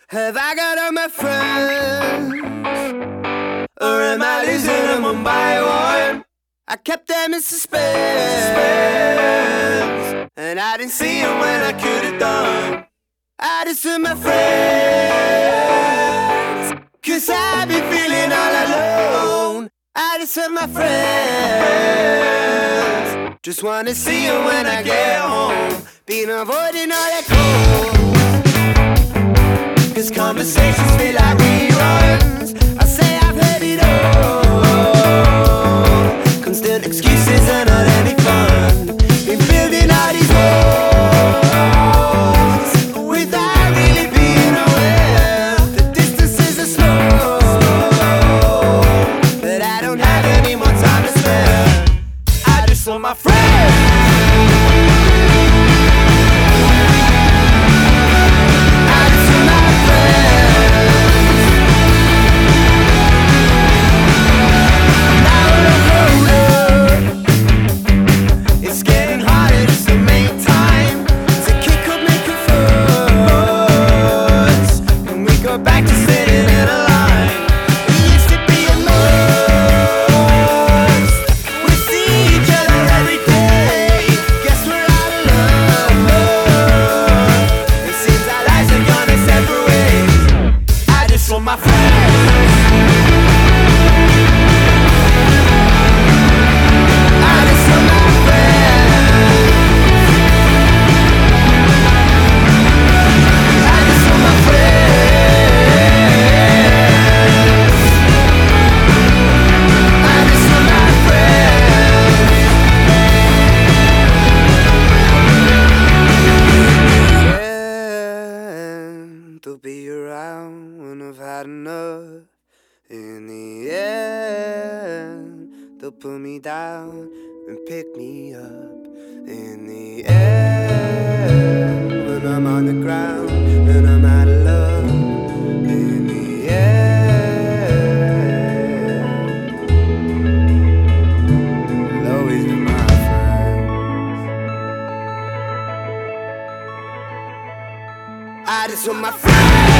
Have I got all my friends? Or am I losing them one by one? I kept them in suspense, and I didn't see them when I could have done. I just took my friends, 'cause I've been feeling all alone. I just took my friends, just wanna see them when I get home. Been avoiding all that cold, 'cause conversations feel like reruns. I say I've heard it all. Constant excuses are not any fun. Been building all these walls without really being aware. The distances are small, but I don't have any more time to spare. I just want my friends. Back to sitting in a line. We used to be a must. We see each other every day. Guess we're out of love. It seems our lives are gonna separate ways. I just want my friends. I just want my friends. I just want my friends. They'll be around when I've had enough. In the end, they'll put me down and pick me up. In the end, when I'm on the ground and I'm out of love. In the end, they'll always be my friends. I just want my friends.